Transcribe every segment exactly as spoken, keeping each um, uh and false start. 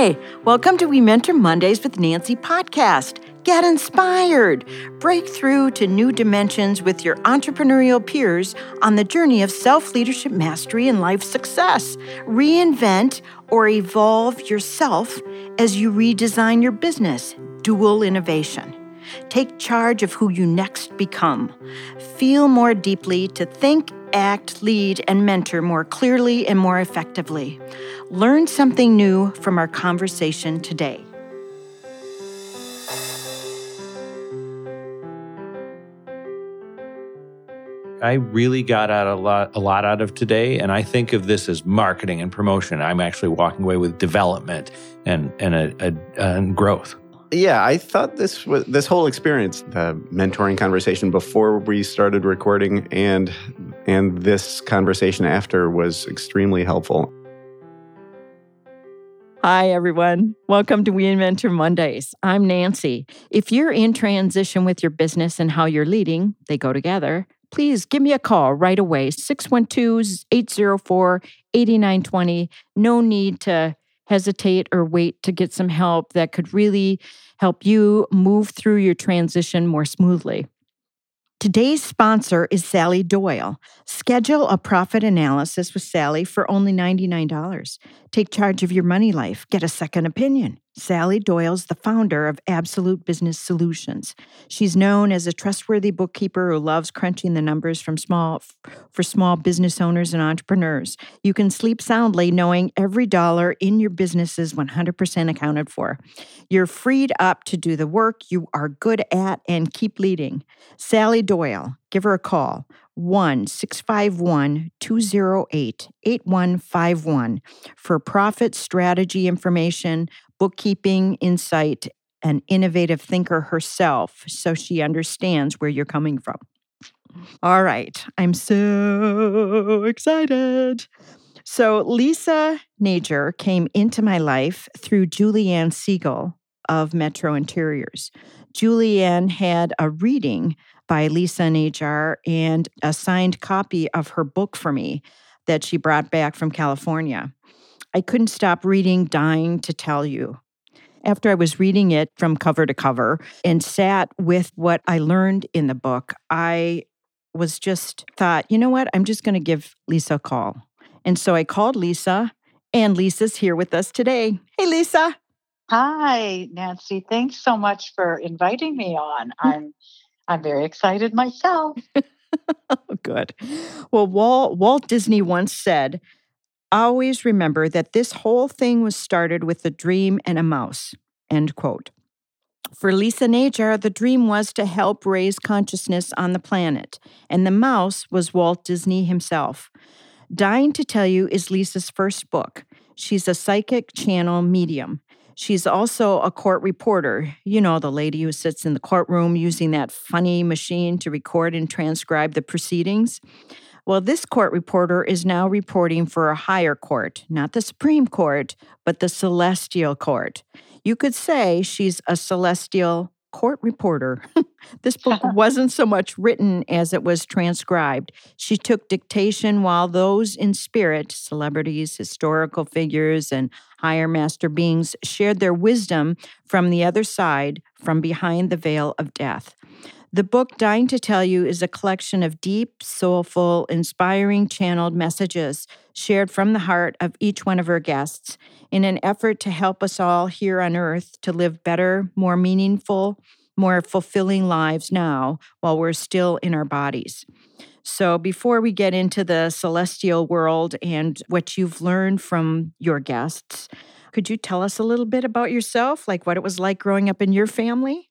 Hi, welcome to We Mentor Mondays with Nancy podcast. Get inspired. Break through to new dimensions with your entrepreneurial peers on the journey of self-leadership mastery and life success. Reinvent or evolve yourself as you redesign your business. Dual innovation. Take charge of who you next become. Feel more deeply to think, act, lead, and mentor more clearly and more effectively. Learn something new from our conversation today. I really got out a lot, a lot out of today, and I think of this as marketing and promotion. I'm actually walking away with development and and a, a, and growth. Yeah, I thought this was this whole experience, the mentoring conversation before we started recording, and and this conversation after was extremely helpful. Hi, everyone. Welcome to We Mentor Mondays. I'm Nancy. If you're in transition with your business and how you're leading, they go together. Please give me a call right away, six one two, eight zero four, eight nine two zero. No need to hesitate or wait to get some help that could really help you move through your transition more smoothly. Today's sponsor is Sally Doyle. Schedule a profit analysis with Sally for only ninety-nine dollars. Take charge of your money life. Get a second opinion. Sally Doyle's the founder of Absolute Business Solutions. She's known as a trustworthy bookkeeper who loves crunching the numbers from small for small business owners and entrepreneurs. You can sleep soundly knowing every dollar in your business is one hundred percent accounted for. You're freed up to do the work you are good at and keep leading. Sally Doyle, give her a call, one six five one, two zero eight, eight one five one for profit strategy information, bookkeeping insight, an innovative thinker herself, so she understands where you're coming from. All right, I'm so excited. So Lisa Nager came into my life through Julianne Siegel of Metro Interiors. Julianne had a reading by Lisa Nager and a signed copy of her book for me that she brought back from California. I couldn't stop reading Dying to Tell You. After I was reading it from cover to cover and sat with what I learned in the book, I was just thought, you know what, I'm just going to give Lisa a call. And so I called Lisa, and Lisa's here with us today. Hey, Lisa. Hi, Nancy. Thanks so much for inviting me on. I'm I'm very excited myself. Oh, good. Well, Walt, Walt Disney once said, always remember that this whole thing was started with a dream and a mouse, end quote. For Lisa Nager, the dream was to help raise consciousness on the planet, and the mouse was Walt Disney himself. Dying to Tell You is Lisa's first book. She's a psychic channel medium. She's also a court reporter. You know, the lady who sits in the courtroom using that funny machine to record and transcribe the proceedings. Well, this court reporter is now reporting for a higher court, not the Supreme Court, but the Celestial Court. You could say she's a celestial court reporter. This book wasn't so much written as it was transcribed. She took dictation while those in spirit, celebrities, historical figures, and higher master beings, shared their wisdom from the other side, from behind the veil of death. The book, Dying to Tell You, is a collection of deep, soulful, inspiring channeled messages shared from the heart of each one of her guests in an effort to help us all here on earth to live better, more meaningful, more fulfilling lives now while we're still in our bodies. So before we get into the celestial world and what you've learned from your guests, could you tell us a little bit about yourself, like what it was like growing up in your family?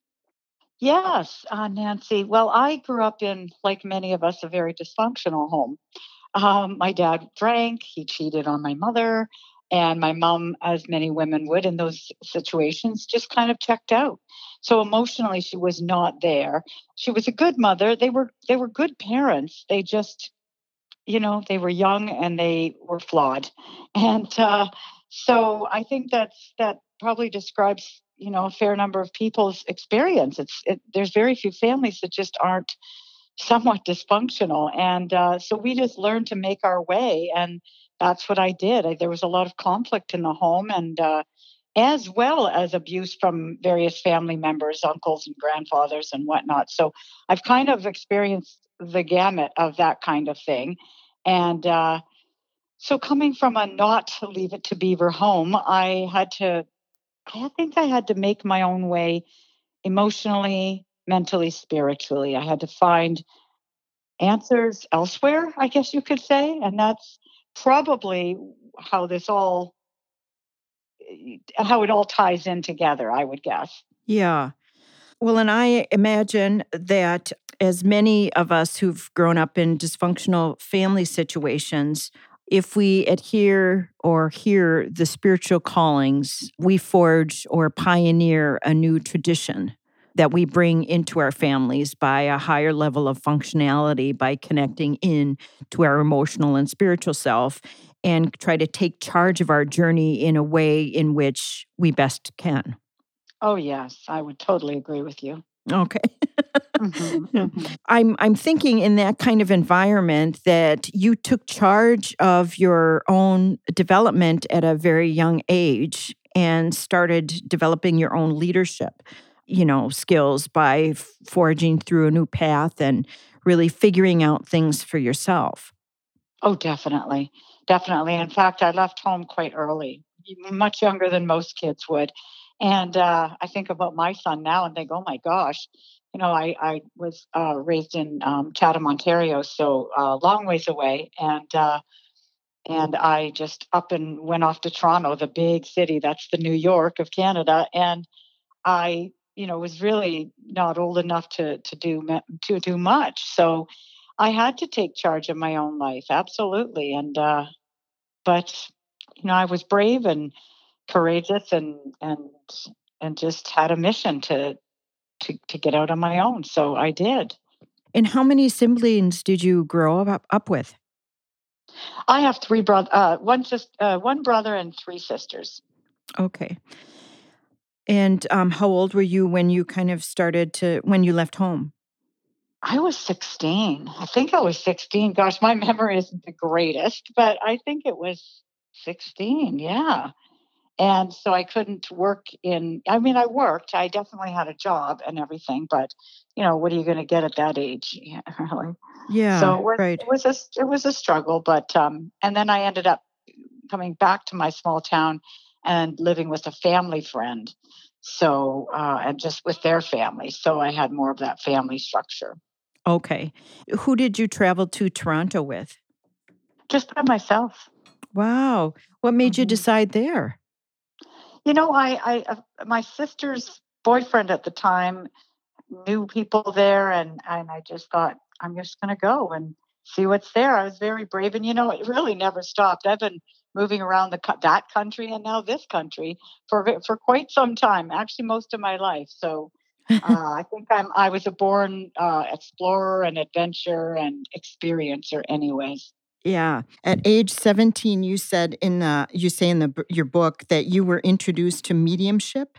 Yes, uh, Nancy. Well, I grew up in, like many of us, a very dysfunctional home. Um, my dad drank, he cheated on my mother, and my mom, as many women would in those situations, just kind of checked out. So emotionally, she was not there. She was a good mother. They were they were good parents. They just, you know, they were young and they were flawed. And uh, so I think that's that probably describes, you know, a fair number of people's experience. It's it, there's very few families that just aren't somewhat dysfunctional. And uh, so we just learned to make our way. And that's what I did. I, there was a lot of conflict in the home. And uh, as well as abuse from various family members, uncles and grandfathers and whatnot. So I've kind of experienced the gamut of that kind of thing. And uh, so coming from a not Leave It to Beaver home, I had to, I think I had to make my own way emotionally, mentally, spiritually. I had to find answers elsewhere, I guess you could say. And that's probably how this all, how it all ties in together, I would guess. Yeah. Well, and I imagine that as many of us who've grown up in dysfunctional family situations, if we adhere or hear the spiritual callings, we forge or pioneer a new tradition that we bring into our families by a higher level of functionality, by connecting in to our emotional and spiritual self, and try to take charge of our journey in a way in which we best can. Oh, yes, I would totally agree with you. Okay. Mhm, mhm. I'm I'm thinking in that kind of environment that you took charge of your own development at a very young age and started developing your own leadership, you know, skills by f- forging through a new path and really figuring out things for yourself. Oh, definitely. Definitely. In fact, I left home quite early, much younger than most kids would. And uh, I think about my son now and think, oh my gosh, you know, I, I was uh, raised in um, Chatham, Ontario, so a uh, long ways away. And uh, and I just up and went off to Toronto, the big city. That's the New York of Canada. And I, you know, was really not old enough to to do ma- to do much. So I had to take charge of my own life, absolutely. And uh, but you know, I was brave and courageous, and and and just had a mission to to to get out on my own. So I did. And how many siblings did you grow up, up with? I have three brothers, uh, one sis- uh, one brother, and three sisters. Okay. And um, how old were you when you kind of started to, when you left home? I was sixteen. I think I was sixteen. Gosh, my memory isn't the greatest, but I think it was sixteen. Yeah. And so I couldn't work in, I mean, I worked, I definitely had a job and everything, but you know, what are you going to get at that age? Yeah, really. So Yeah, it was, right. it was a, it was a struggle, but, um, and then I ended up coming back to my small town and living with a family friend. So, uh, and just with their family. So I had more of that family structure. Okay. Who did you travel to Toronto with? Just by myself. Wow. What made you Mhm. decide there? You know, I, I, uh, my sister's boyfriend at the time knew people there, and and I just thought I'm just going to go and see what's there. I was very brave, and you know, it really never stopped. I've been moving around the co- that country and now this country for ve- for quite some time, actually most of my life. So uh, I think I'm I was a born uh, explorer and adventurer and experiencer, anyways. Yeah. At age seventeen, you said in the, you say in the b- your book that you were introduced to mediumship.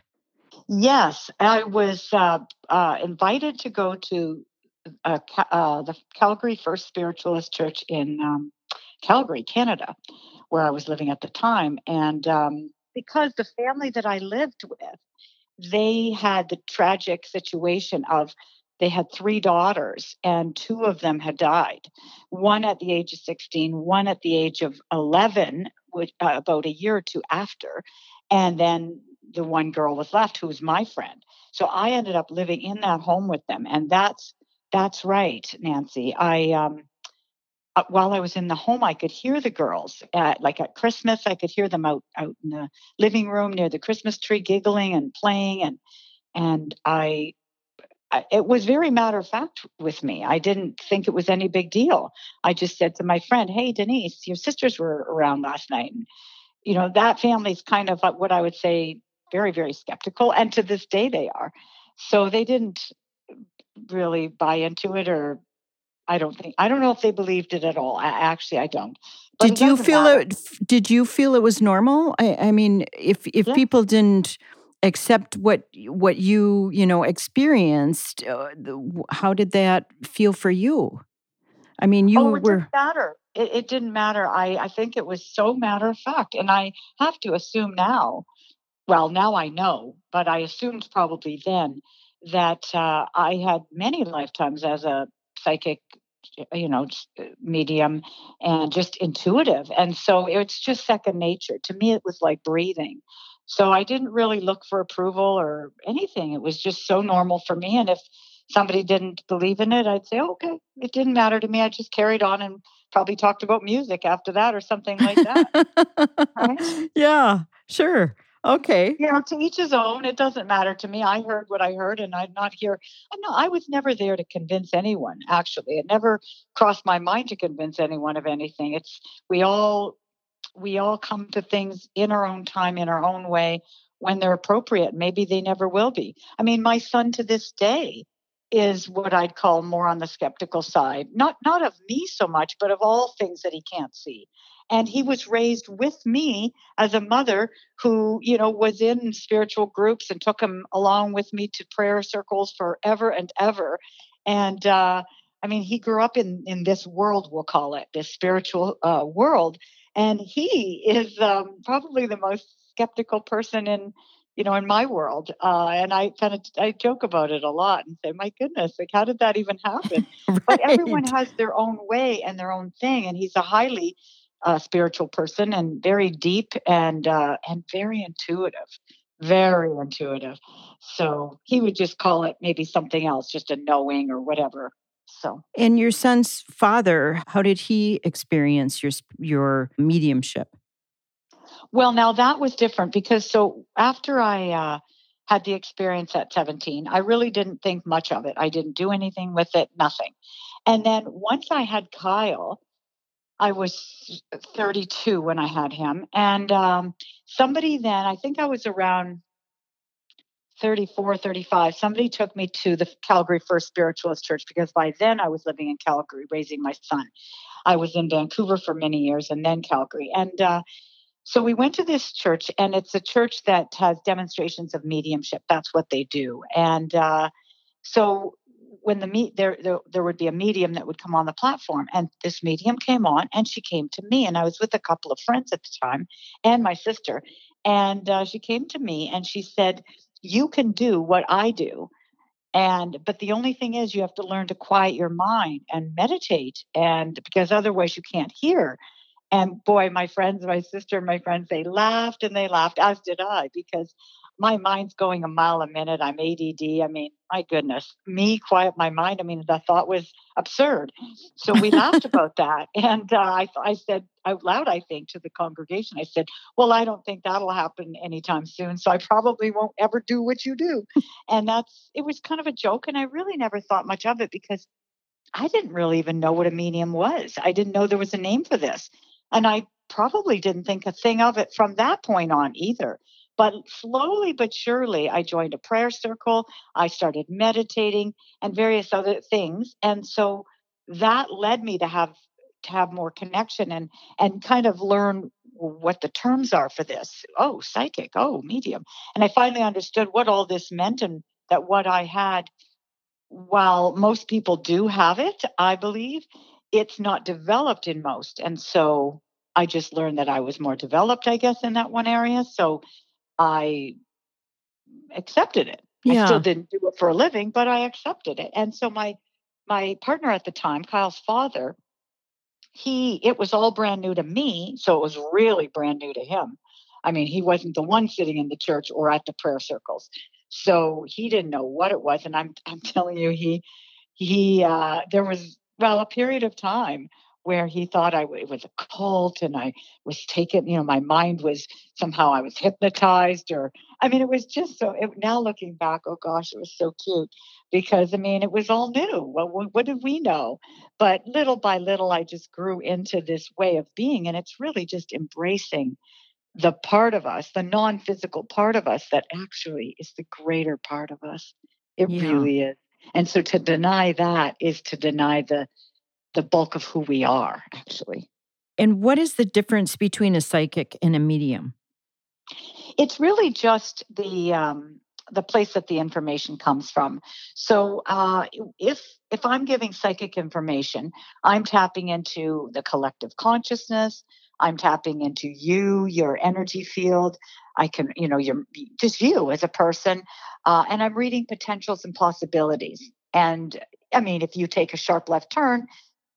Yes, I was uh, uh, invited to go to uh, Ca- uh, the Calgary First Spiritualist Church in um, Calgary, Canada, where I was living at the time. And um, because the family that I lived with, they had the tragic situation of they had three daughters, and two of them had died. One at the age of sixteen, one at the age of eleven, which, uh, about a year or two after. And then the one girl was left, who was my friend. So I ended up living in that home with them. And that's that's right, Nancy. I um, uh, while I was in the home, I could hear the girls. At, like at Christmas, I could hear them out out in the living room near the Christmas tree, giggling and playing. And and I, I, it was very matter of fact with me. I didn't think it was any big deal. I just said to my friend, "Hey, Denise, your sisters were around last night." And you know, that family's kind of what I would say very, very skeptical, and to this day they are. So they didn't really buy into it, or I don't think I don't know if they believed it at all. A- Actually, I don't. But it Did you doesn't feel matter. it? Did you feel it was normal? I, I mean, if if Yeah. people didn't accept what what you you know experienced, uh, the- how did that feel for you? I mean, you Oh, it didn't were matter. It, it didn't matter. I, I think it was so matter of fact. And I have to assume now well, now I know, but I assumed probably then that uh, I had many lifetimes as a psychic, you know, s- uh, medium and just intuitive. And so it's just second nature. To me, it was like breathing. So I didn't really look for approval or anything. It was just so normal for me. And if somebody didn't believe in it, I'd say, "Oh, okay, it didn't matter to me. I just carried on and probably talked about music after that or something like that." Right? Yeah, sure. Okay. You know, to each his own. It doesn't matter to me. I heard what I heard, and I'm not here. I'm not, I was never there to convince anyone. Actually, it never crossed my mind to convince anyone of anything. It's we all we all come to things in our own time, in our own way, when they're appropriate. Maybe they never will be. I mean, my son to this day is what I'd call more on the skeptical side. Not not of me so much, but of all things that he can't see. And he was raised with me as a mother who, you know, was in spiritual groups and took him along with me to prayer circles forever and ever. And uh, I mean, he grew up in in this world, we'll call it, this spiritual uh, world, and he is um, probably the most skeptical person in you know in my world. Uh, and I kind of I joke about it a lot and say, my goodness, like how did that even happen? But everyone Right. has their own way and their own thing, and he's a highly uh, spiritual person and very deep and uh, and very intuitive, very intuitive. So he would just call it maybe something else, just a knowing or whatever. So. And your son's father, how did he experience your sp- your mediumship? Well, now that was different because so after I uh, had the experience at seventeen, I really didn't think much of it. I didn't do anything with it, nothing. And then once I had Kyle, I was thirty-two when I had him. And um, somebody then, I think I was around thirty-four, thirty-five, somebody took me to the Calgary First Spiritualist Church because by then I was living in Calgary raising my son. I was in Vancouver for many years and then Calgary. And uh, so we went to this church, and it's a church that has demonstrations of mediumship. That's what they do. And uh, so when the meet there, there there would be a medium that would come on the platform, and this medium came on, and she came to me, and I was with a couple of friends at the time, and my sister, and uh, she came to me, and she said, "You can do what I do." And but the only thing is you have to learn to quiet your mind and meditate and because otherwise you can't hear. And boy, my friends, my sister, my friends, they laughed and they laughed, as did I, because my mind's going a mile a minute. I'm A D D. I mean, my goodness, me quiet my mind. I mean, the thought was absurd. So we laughed about that. And uh, I, I said out loud, I think, to the congregation, I said, well, I don't think that'll happen anytime soon. So I probably won't ever do what you do. And that's, it was kind of a joke. And I really never thought much of it because I didn't really even know what a medium was. I didn't know there was a name for this. And I probably didn't think a thing of it from that point on either. But slowly but surely, I joined a prayer circle. I started meditating and various other things. And so that led me to have to have more connection and and kind of learn what the terms are for this. Oh, psychic. Oh, medium. And I finally understood what all this meant and that what I had while most people do have it, I believe, it's not developed in most. And so I just learned that I was more developed, I guess, in that one area. So I accepted it. I still Yeah. didn't do it for a living, but I accepted it. And so my my partner at the time, Kyle's father, he it was all brand new to me, so it was really brand new to him. I mean, he wasn't the one sitting in the church or at the prayer circles. So he didn't know what it was. And I'm I'm telling you, he he uh, there was well a period of time where he thought I w- it was a cult and I was taken, you know, my mind was somehow I was hypnotized or I mean it was just so it, now looking back, oh gosh, it was so cute because I mean it was all new. Well, what, what did we know? But little by little, I just grew into this way of being, and it's really just embracing the part of us, the non-physical part of us that actually is the greater part of us. It Yeah. really is. And so to deny that is to deny the the bulk of who we are, actually. And what is the difference between a psychic and a medium? It's really just the um, the place that the information comes from. So uh, if if I'm giving psychic information, I'm tapping into the collective consciousness. I'm tapping into you, your energy field. I can, you know, you're just you as a person. Uh, and I'm reading potentials and possibilities. And I mean, if you take a sharp left turn,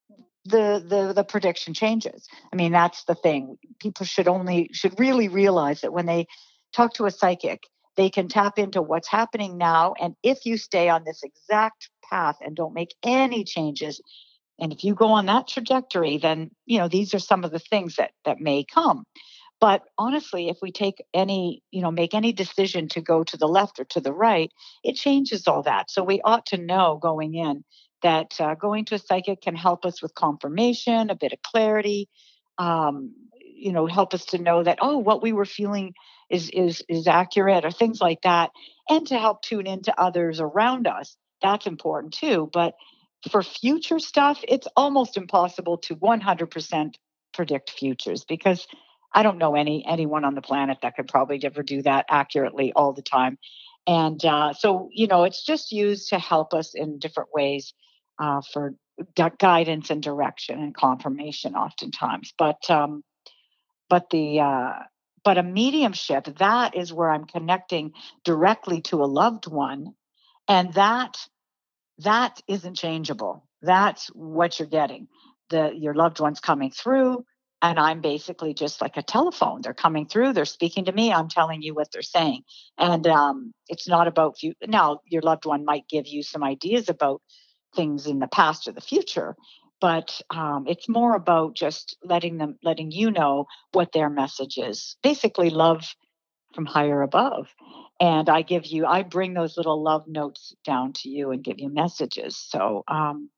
the the the prediction changes. I mean, that's the thing. People should only should really realize that when they talk to a psychic, they can tap into what's happening now. And if you stay on this exact path and don't make any changes, and if you go on that trajectory, then you know these are some of the things that that may come. But honestly, if we take any, you know, make any decision to go to the left or to the right, it changes all that. So we ought to know going in that uh, going to a psychic can help us with confirmation, a bit of clarity, um, you know, help us to know that, oh, what we were feeling is is is accurate or things like that, and to help tune into others around us. That's important too. But for future stuff, it's almost impossible to one hundred percent predict futures because I don't know any anyone on the planet that could probably ever do that accurately all the time. And uh, so, you know, it's just used to help us in different ways uh, for gu- guidance and direction and confirmation, oftentimes. But um, but the uh, but a mediumship, that is where I'm connecting directly to a loved one, and that that isn't changeable. That's what you're getting. The your loved one's coming through, and I'm basically just like a telephone. They're coming through. They're speaking to me. I'm telling you what they're saying, and um, it's not about you. Now, your loved one might give you some ideas about things in the past or the future, but um, it's more about just letting them, letting you know what their message is. Basically, love from higher above. And I give you, I bring those little love notes down to you and give you messages. So um,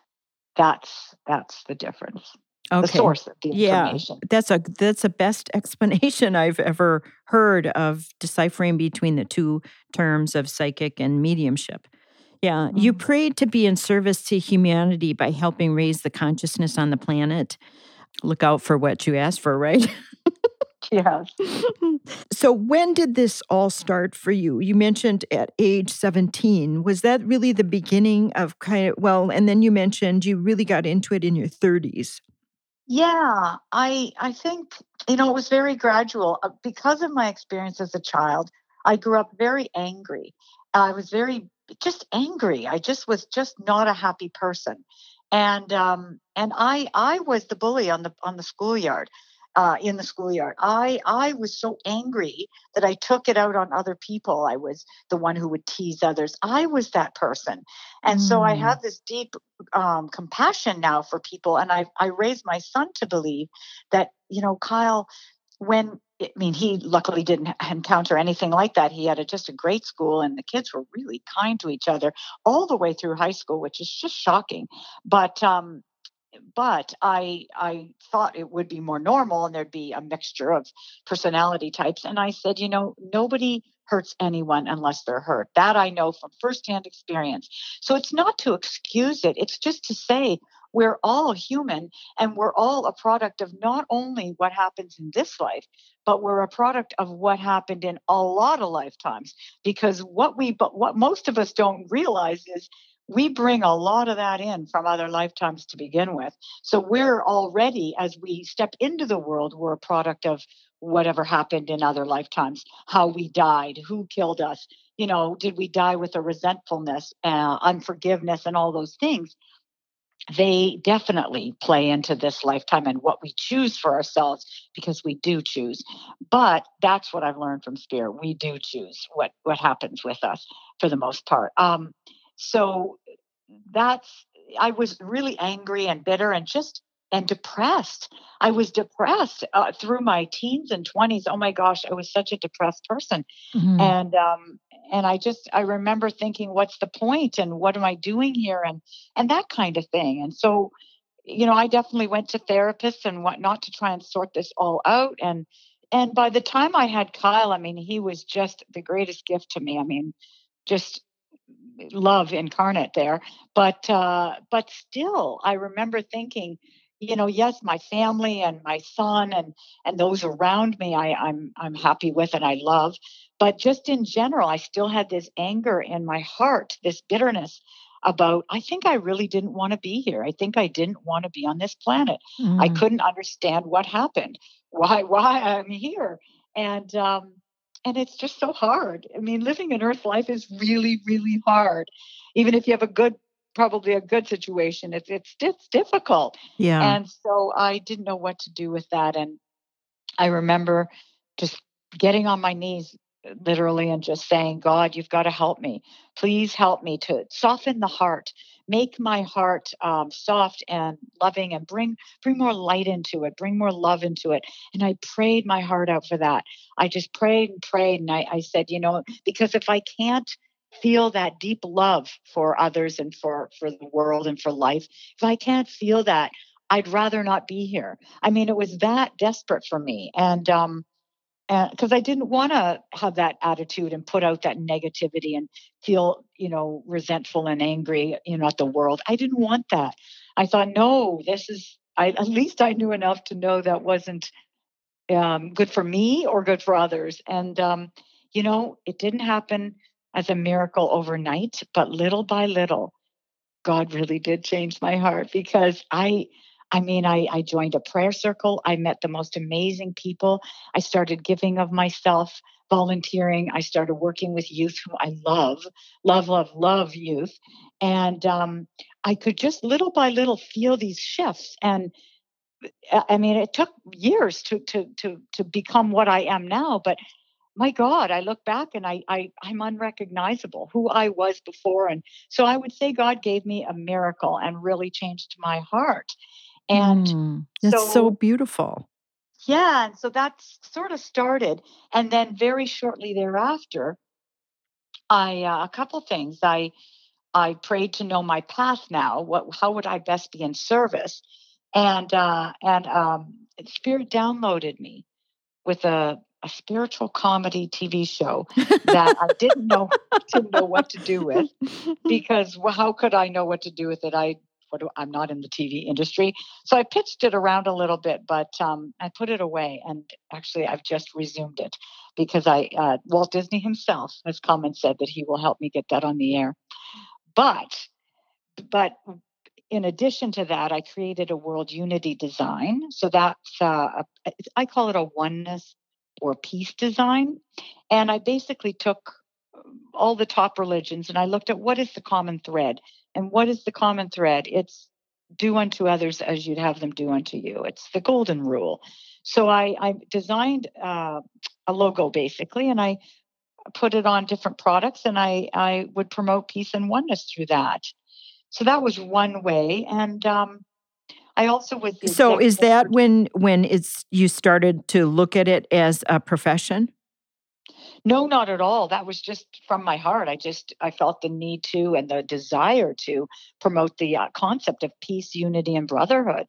that's that's the difference. The Okay. source of the Yeah, information. that's a that's the best explanation I've ever heard of deciphering between the two terms of psychic and mediumship. Yeah, you Mhm. prayed to be in service to humanity by helping raise the consciousness on the planet. Look out for what you asked for, right? Yes. So when did this all start for you? You mentioned at age seventeen. Was that really the beginning of kind of, well, and then you mentioned you really got into it in your thirties. Yeah, I I think you know it was very gradual uh, because of my experience as a child. I grew up very angry. I was very just angry. I just was just not a happy person, and um, and I I was the bully on the on the schoolyard. Uh, in the schoolyard, I I was so angry that I took it out on other people. I was the one who would tease others. I was that person, and so I Mm. have this deep um, compassion now for people. And I, I raised my son to believe that, you know, Kyle, when, I mean, he luckily didn't encounter anything like that. He had a, just a great school and the kids were really kind to each other all the way through high school, which is just shocking. But, um, but I I thought it would be more normal and there'd be a mixture of personality types. And I said, you know, nobody hurts anyone unless they're hurt. That I know from firsthand experience. So it's not to excuse it. It's just to say we're all human and we're all a product of not only what happens in this life, but we're a product of what happened in a lot of lifetimes. Because what we but what most of us don't realize is we bring a lot of that in from other lifetimes to begin with. So we're already, as we step into the world, we're a product of whatever happened in other lifetimes, how we died, who killed us. You know, did we die with a resentfulness, uh, unforgiveness, and all those things? They definitely play into this lifetime and what we choose for ourselves because we do choose. But that's what I've learned from spirit. We do choose what what happens with us for the most part. Um, so that's I was really angry and bitter and just and depressed. I was depressed uh, through my teens and twenties. Oh my gosh, I was such a depressed person. Mhm. And um and I just I remember thinking, what's the point and what am I doing here and and that kind of thing. And so, you know, I definitely went to therapists and whatnot to try and sort this all out. And and by the time I had Kyle, I mean, he was just the greatest gift to me. I mean, just love incarnate there. But uh, but still, I remember thinking, you know, yes, my family and my son and and those around me, I, I'm I'm happy with and I love. But just in general, I still had this anger in my heart, this bitterness. about, I think I really didn't want to be here. I think I didn't want to be on this planet. I Mm. couldn't understand what happened, why, why I'm here. And, um, and it's just so hard. I mean, living an earth life is really, really hard. Even if you have a good, probably a good situation, it's, it's, it's difficult. Yeah. And so I didn't know what to do with that. And I remember just getting on my knees, literally, and just saying, God, you've got to help me. Please help me to soften the heart, make my heart um, soft and loving, and bring bring more light into it, bring more love into it. And I prayed my heart out for that. I just prayed and prayed. And I, I said, you know, because if I can't feel that deep love for others and for, for the world and for life, if I can't feel that, I'd rather not be here. I mean, it was that desperate for me. And, um, because I didn't want to have that attitude and put out that negativity and feel, you know, resentful and angry, you know, at the world. I didn't want that. I thought, no, this is, I, at least I knew enough to know that wasn't um, good for me or good for others. And, um, you know, it didn't happen as a miracle overnight, but little by little, God really did change my heart, because I, I mean, I, I joined a prayer circle. I met the most amazing people. I started giving of myself, volunteering. I started working with youth who I love, love, love, love youth. And um, I could just little by little feel these shifts. And uh, I mean, it took years to, to, to, to become what I am now, but my God, I look back and I, I, I'm unrecognizable who I was before. And so I would say God gave me a miracle and really changed my heart. And Mm. That's so so, beautiful. yeah, and so that sort of started. And then very shortly thereafter, I, uh, a couple things. I, I prayed to know my path now. What, how would I best be in service? And, uh, and, um, Spirit downloaded me with a, a spiritual comedy T V show that I didn't know didn't know what to do with, because well, how could I know what to do with it? I what do, I'm not in the T V industry, so I pitched it around a little bit, but um, I put it away, and actually I've just resumed it because I uh, Walt Disney himself has come and said that he will help me get that on the air. But but in addition to that, I created a world unity design. So that's, uh, a, I call it a oneness or peace design. And I basically took all the top religions and I looked at what is the common thread. And what is the common thread? It's do unto others as you'd have them do unto you. It's the golden rule. So I, I designed uh, a logo basically, and I put it on different products, and I, I would promote peace and oneness through that. So that was one way. And um, I also was the So is executive that producer. when when it's you started to look at it as a profession? No, not at all. That was just from my heart. I just, I felt the need to and the desire to promote the uh, concept of peace, unity, and brotherhood.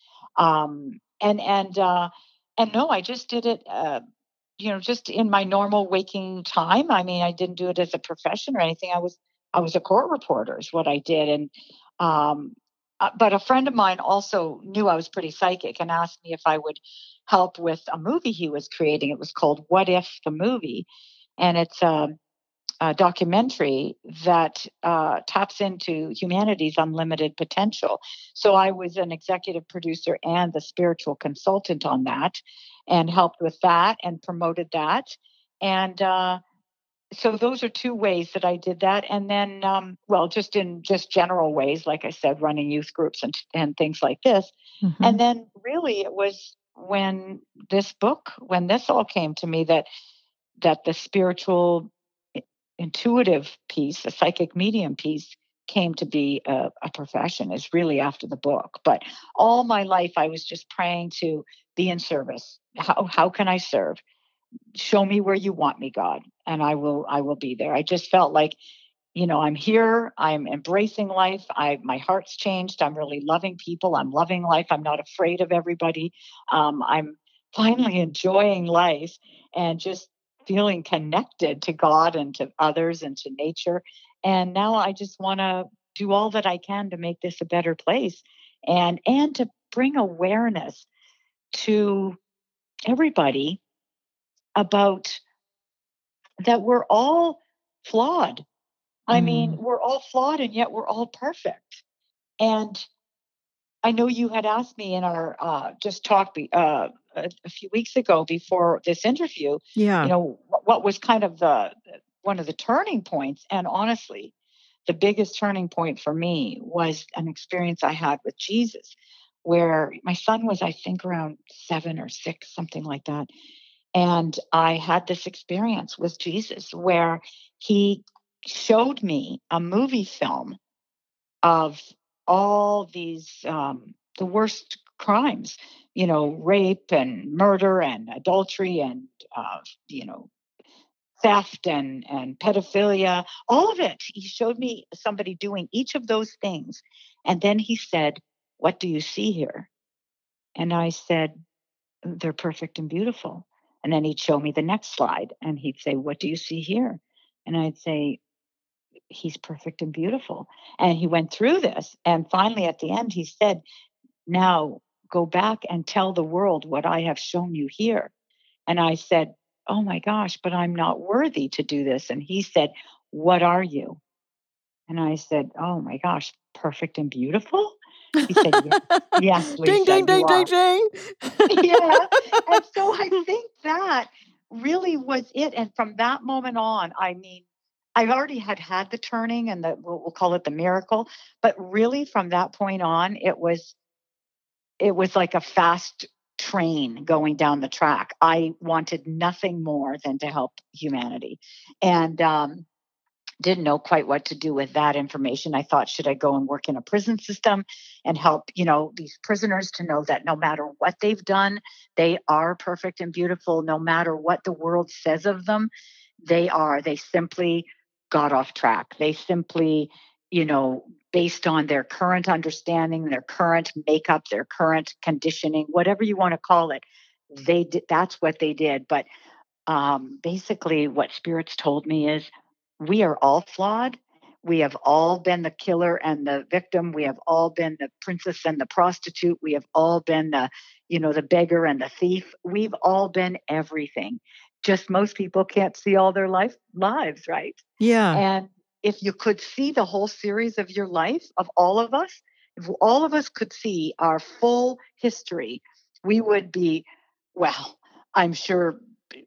Um, and, and, uh, and no, I just did it, uh, you know, just in my normal waking time. I mean, I didn't do it as a profession or anything. I was, I was a court reporter is what I did. And, um, uh, but a friend of mine also knew I was pretty psychic and asked me if I would help with a movie he was creating. It was called What If the Movie. And it's a, a documentary that uh, taps into humanity's unlimited potential. So I was an executive producer and the spiritual consultant on that, and helped with that and promoted that. And uh, so those are two ways that I did that. And then, um, well, just in just general ways, like I said, running youth groups and, and things like this. Mm-hmm. And then really it was when this book, when this all came to me, that that the spiritual intuitive piece, a psychic medium piece, came to be a, a profession is really after the book. But all my life, I was just praying to be in service. How, how can I serve? Show me where you want me, God, and I will, I will be there. I just felt like, you know, I'm here. I'm embracing life. I, my heart's changed. I'm really loving people. I'm loving life. I'm not afraid of everybody. Um, I'm finally enjoying life and just feeling connected to God and to others and to nature. And now I just want to do all that I can to make this a better place, and and to bring awareness to everybody about that we're all flawed. I Mm. mean, we're all flawed and yet we're all perfect. And I know you had asked me in our uh, just talk be, uh, a, a few weeks ago before this interview, Yeah. you know, what, what was kind of the one of the turning points. And honestly, the biggest turning point for me was an experience I had with Jesus, where my son was, I think, around seven or six, something like that. And I had this experience with Jesus where he showed me a movie film of all these um, the worst crimes, you know, rape and murder and adultery and uh, you know, theft and and pedophilia, all of it. He showed me somebody doing each of those things, and then he said, "What do you see here?" And I said, "They're perfect and beautiful." And then he'd show me the next slide, and he'd say, "What do you see here?" And I'd say, "He's perfect and beautiful." And he went through this. And finally, at the end, he said, "Now go back and tell the world what I have shown you here." And I said, "Oh my gosh, but I'm not worthy to do this." And he said, "What are you?" And I said, "Oh my gosh, perfect and beautiful." He said, "Yes, yes, Ding, Lisa, ding, you ding, ding, are." ding. Yeah. And so I think that really was it. And from that moment on, I mean, I already had had the turning and the, we'll, we'll call it the miracle, but really from that point on, it was, it was like a fast train going down the track. I wanted nothing more than to help humanity. And, um, didn't know quite what to do with that information. I thought, should I go and work in a prison system and help, you know, these prisoners to know that no matter what they've done, they are perfect and beautiful. No matter what the world says of them, they are. They simply got off track. They simply, you know, based on their current understanding, their current makeup, their current conditioning, whatever you want to call it, they did. That's what they did. But um, basically, what spirits told me is we are all flawed. We have all been the killer and the victim. We have all been the princess and the prostitute. We have all been the, you know, the beggar and the thief. We've all been everything. Just most people can't see all their life lives, right? Yeah. And if you could see the whole series of your life, of all of us, if all of us could see our full history, we would be, well, I'm sure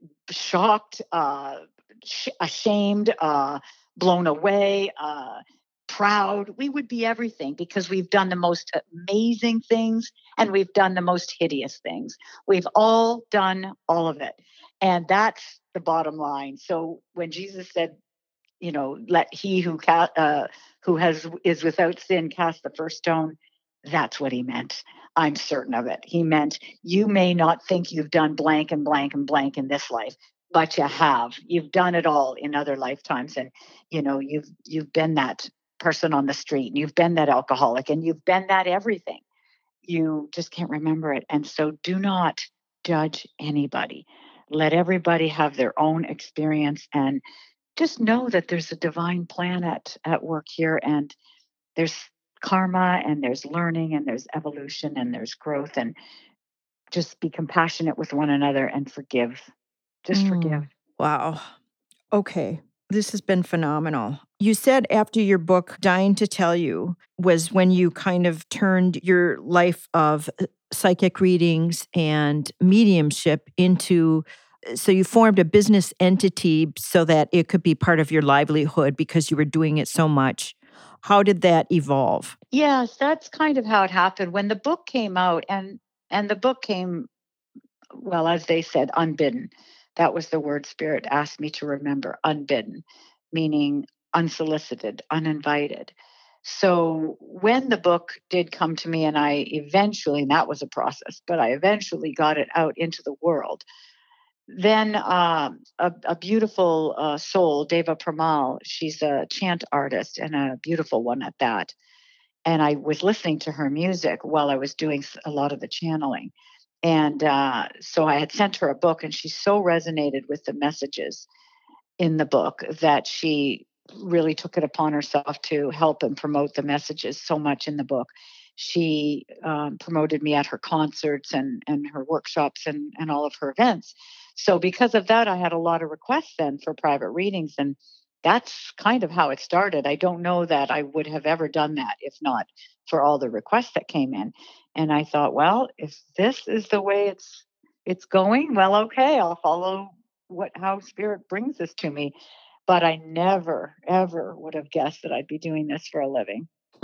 shocked, uh, sh- ashamed, uh, blown away, uh, proud. We would be everything because we've done the most amazing things and we've done the most hideous things. We've all done all of it. And that's the bottom line. So when Jesus said, you know, let he who ca- uh, who has is without sin cast the first stone, that's what he meant. I'm certain of it. He meant you may not think you've done blank and blank and blank in this life, but you have. You've done it all in other lifetimes, and you know you've you've been that person on the street, and you've been that alcoholic, and you've been that everything. You just can't remember it, and so do not judge anybody. Let everybody have their own experience, and just know that there's a divine plan at, at work here, and there's karma and there's learning and there's evolution and there's growth, and just be compassionate with one another and forgive. Just Mm. forgive. Wow. Okay. This has been phenomenal. You said after your book, Dying to Tell You, was when you kind of turned your life of uh, psychic readings and mediumship into, so you formed a business entity so that it could be part of your livelihood because you were doing it so much. How did that evolve? Yes, that's kind of how it happened when the book came out, and and the book came, well, as they said, unbidden. That was the word Spirit asked me to remember, unbidden, meaning unsolicited, uninvited. So when the book did come to me, and I eventually, and that was a process, but I eventually got it out into the world, then um, a, a beautiful uh, soul, Deva Pramal, she's a chant artist and a beautiful one at that. And I was listening to her music while I was doing a lot of the channeling. And uh, so I had sent her a book, and she so resonated with the messages in the book that she really took it upon herself to help and promote the messages so much in the book. She um, promoted me at her concerts and, and her workshops and, and all of her events. So because of that, I had a lot of requests then for private readings. And that's kind of how it started. I don't know that I would have ever done that if not for all the requests that came in. And I thought, well, if this is the way it's it's going, well, okay, I'll follow what how spirit brings this to me. But I never, ever would have guessed that I'd be doing this for a living.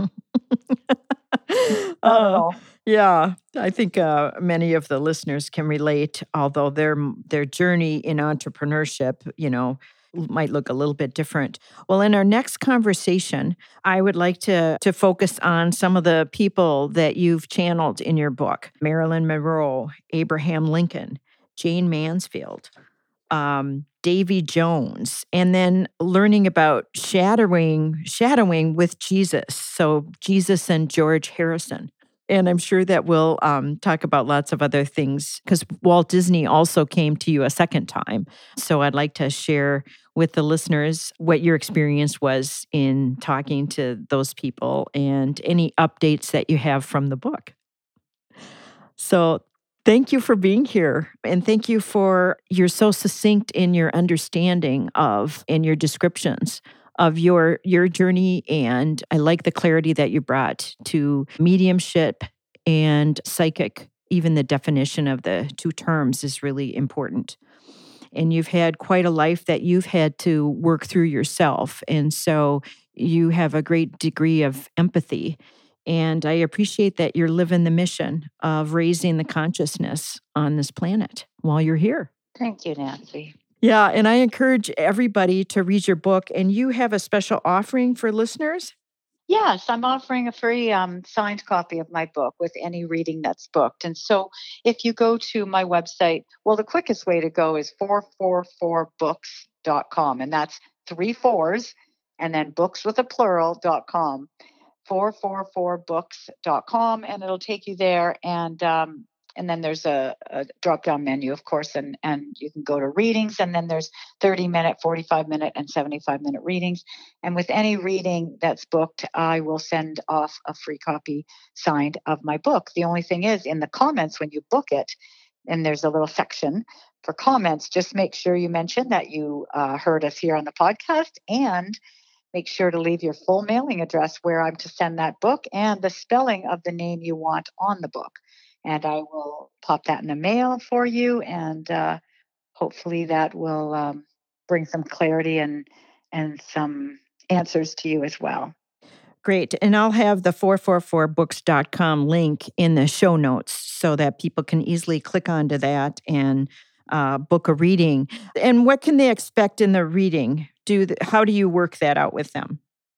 Not at Uh, all. yeah, I think uh, many of the listeners can relate, although their their journey in entrepreneurship, you know, might look a little bit different. Well, in our next conversation, I would like to to focus on some of the people that you've channeled in your book: Marilyn Monroe, Abraham Lincoln, Jane Mansfield, um, Davy Jones, and then learning about shadowing, shadowing with Jesus. So Jesus and George Harrison. And I'm sure that we'll um, talk about lots of other things because Walt Disney also came to you a second time. So I'd like to share with the listeners what your experience was in talking to those people and any updates that you have from the book. So thank you for being here. And thank you for, you're so succinct in your understanding of, in your descriptions of your your journey. And I like the clarity that you brought to mediumship and psychic. Even the definition of the two terms is really important. And you've had quite a life that you've had to work through yourself. And so you have a great degree of empathy. And I appreciate that you're living the mission of raising the consciousness on this planet while you're here. Thank you, Nancy. Yeah, and I encourage everybody to read your book. And you have a special offering for listeners? Yes, I'm offering a free um, signed copy of my book with any reading that's booked. And so if you go to my website, well, the quickest way to go is four four four books dot com. And that's three fours and then books with a plural dot com. four four four books dot com, and it'll take you there. And um, and then there's a, a drop-down menu, of course, and, and you can go to readings, and then there's thirty-minute, forty-five-minute, and seventy-five-minute readings. And with any reading that's booked, I will send off a free copy signed of my book. The only thing is, in the comments when you book it, and there's a little section for comments, just make sure you mention that you uh, heard us here on the podcast, and make sure to leave your full mailing address where I'm to send that book and the spelling of the name you want on the book. And I will pop that in the mail for you. And uh, hopefully that will um, bring some clarity and, and some answers to you as well. Great. And I'll have the four four four books dot com link in the show notes so that people can easily click onto that and uh, book a reading. And what can they expect in the reading? Do the, how do you work that out with them?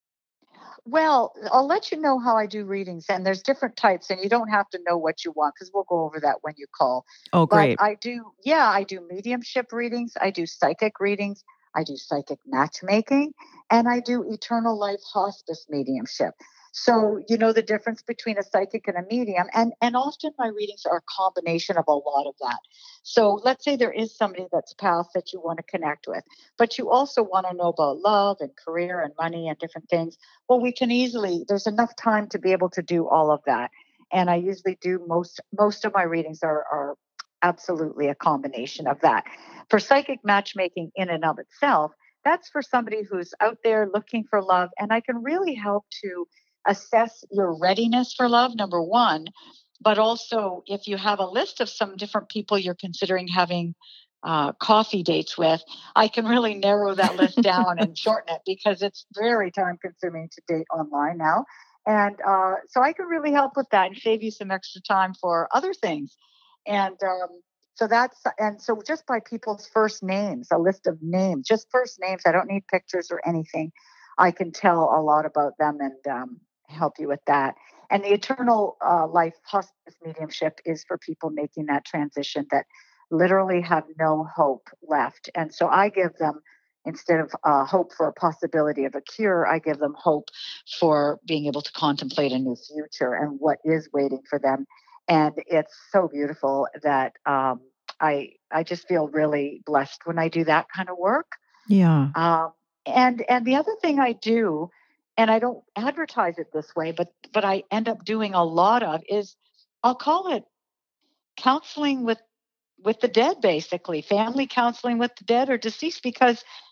Well, I'll let you know how I do readings, and there's different types, and you don't have to know what you want because we'll go over that when you call. Oh, great. But I do, yeah, I do mediumship readings, I do psychic readings, I do psychic matchmaking, and I do eternal life hospice mediumship. So you know the difference between a psychic and a medium, and and often my readings are a combination of a lot of that. So let's say there is somebody that's passed that you want to connect with, but you also want to know about love and career and money and different things. Well, we can easily, there's enough time to be able to do all of that. And I usually do most most of my readings are are absolutely a combination of that. For psychic matchmaking in and of itself, that's for somebody who's out there looking for love, and I can really help to assess your readiness for love, number one, but also if you have a list of some different people you're considering having uh, coffee dates with, I can really narrow that list down and shorten it because it's very time consuming to date online now. And uh, so I can really help with that and save you some extra time for other things. And um, so that's, and so just by people's first names, a list of names, just first names, I don't need pictures or anything. I can tell a lot about them and um, help you with that. And the eternal uh, life hospice mediumship is for people making that transition that literally have no hope left. And so I give them, instead of uh, hope for a possibility of a cure, I give them hope for being able to contemplate a new future and what is waiting for them. And it's so beautiful that um, I I just feel really blessed when I do that kind of work. Yeah. Um, and and the other thing I do, and I don't advertise it this way, but but I end up doing a lot of is I'll call it counseling with with the dead, basically family counseling with the dead or deceased, because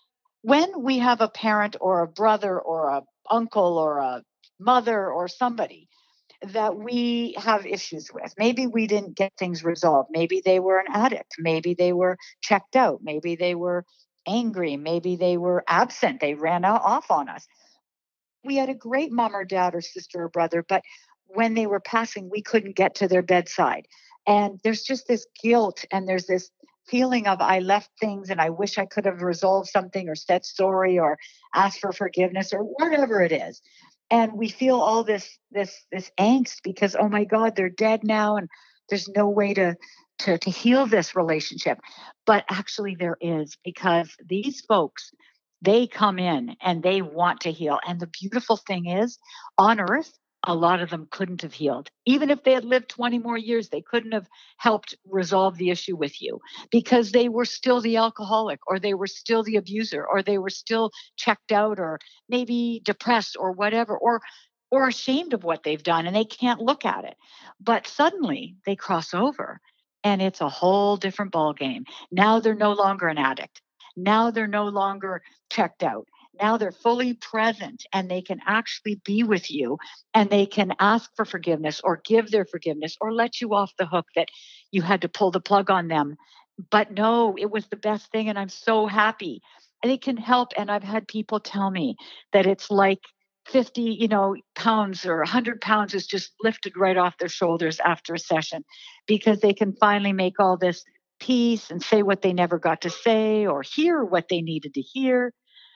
when we have a parent or a brother or a uncle or a mother or somebody that we have issues with, maybe we didn't get things resolved. Maybe they were an addict. Maybe they were checked out. Maybe they were angry. Maybe they were absent. They ran out, off on us. We had a great mom or dad or sister or brother, but when they were passing, we couldn't get to their bedside. And there's just this guilt and there's this feeling of I left things and I wish I could have resolved something or said sorry or asked for forgiveness or whatever it is. And we feel all this this this angst because, oh my God, they're dead now and there's no way to to to heal this relationship. But actually there is, because these folks, they come in and they want to heal. And the beautiful thing is, on earth, a lot of them couldn't have healed. Even if they had lived twenty more years, they couldn't have helped resolve the issue with you because they were still the alcoholic, or they were still the abuser, or they were still checked out, or maybe depressed or whatever, or or ashamed of what they've done and they can't look at it. But suddenly they cross over and it's a whole different ballgame. Now they're no longer an addict. Now they're no longer checked out. Now they're fully present and they can actually be with you and they can ask for forgiveness or give their forgiveness or let you off the hook that you had to pull the plug on them. But no, it was the best thing and I'm so happy. And it can help. And I've had people tell me that it's like fifty, you know, pounds or one hundred pounds is just lifted right off their shoulders after a session because they can finally make all this peace and say what they never got to say or hear what they needed to hear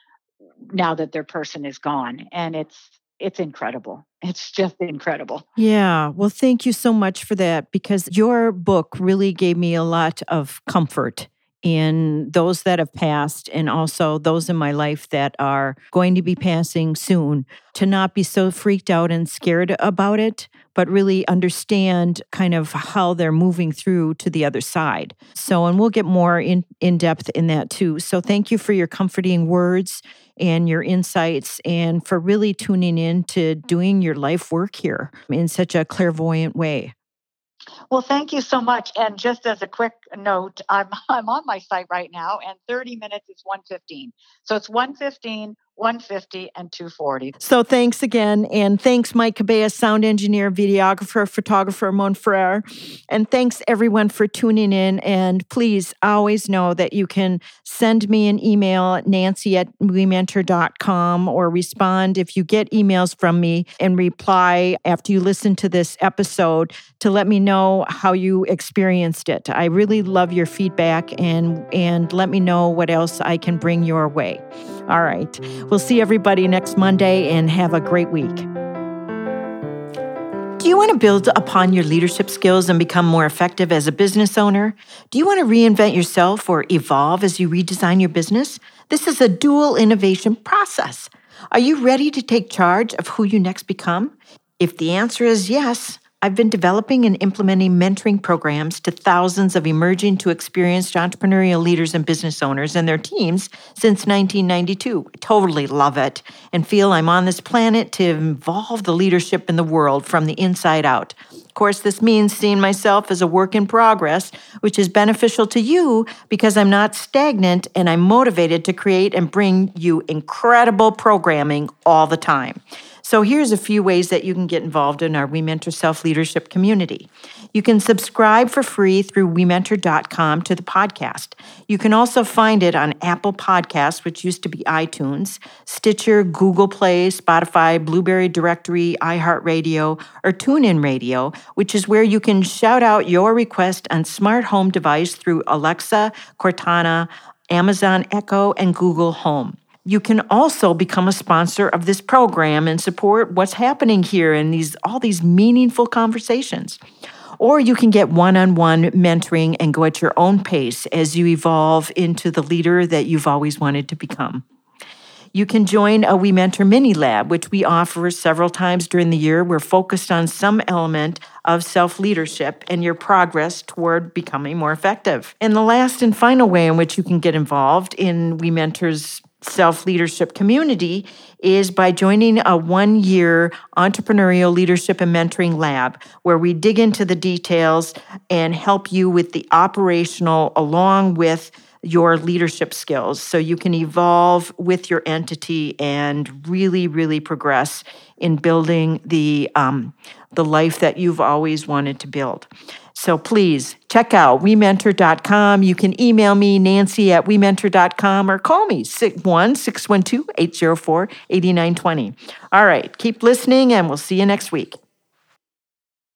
now that their person is gone. And it's it's incredible. It's just incredible. Yeah. Well, thank you so much for that, because your book really gave me a lot of comfort in those that have passed and also those in my life that are going to be passing soon, to not be so freaked out and scared about it, but really understand kind of how they're moving through to the other side. So, and we'll get more in, in depth in that too. So thank you for your comforting words and your insights and for really tuning in to doing your life work here in such a clairvoyant way. Well, thank you so much. And just as a quick note, I'm I'm on my site right now, and thirty minutes is one fifteen. So it's one fifteen, one fifty, and two forty. So thanks again. And thanks, Mike Cabea, sound engineer, videographer, photographer, Mon Frere. And thanks, everyone, for tuning in. And please always know that you can send me an email at nancy at we mentor dot com or respond if you get emails from me and reply after you listen to this episode to let me know how you experienced it. I really love your feedback and, and let me know what else I can bring your way. All right. We'll see everybody next Monday and have a great week. Do you want to build upon your leadership skills and become more effective as a business owner? Do you want to reinvent yourself or evolve as you redesign your business? This is a dual innovation process. Are you ready to take charge of who you next become? If the answer is yes, I've been developing and implementing mentoring programs to thousands of emerging to experienced entrepreneurial leaders and business owners and their teams since nineteen ninety-two. I totally love it and feel I'm on this planet to evolve the leadership in the world from the inside out. Of course, this means seeing myself as a work in progress, which is beneficial to you because I'm not stagnant and I'm motivated to create and bring you incredible programming all the time. So here's a few ways that you can get involved in our We Mentor Self-Leadership community. You can subscribe for free through we mentor dot com to the podcast. You can also find it on Apple Podcasts, which used to be iTunes, Stitcher, Google Play, Spotify, Blueberry Directory, iHeartRadio, or TuneIn Radio, which is where you can shout out your request on smart home device through Alexa, Cortana, Amazon Echo, and Google Home. You can also become a sponsor of this program and support what's happening here in these all these meaningful conversations. Or you can get one-on-one mentoring and go at your own pace as you evolve into the leader that you've always wanted to become. You can join a We Mentor Mini Lab, which we offer several times during the year. We're focused on some element of self-leadership and your progress toward becoming more effective. And the last and final way in which you can get involved in We Mentor's self-leadership community is by joining a one-year entrepreneurial leadership and mentoring lab where we dig into the details and help you with the operational along with your leadership skills so you can evolve with your entity and really, really progress in building the um, the life that you've always wanted to build. So please check out we mentor dot com. You can email me, Nancy at we mentor dot com, or call me, one six one two, eight zero four, eight nine two zero. All right, keep listening, and we'll see you next week.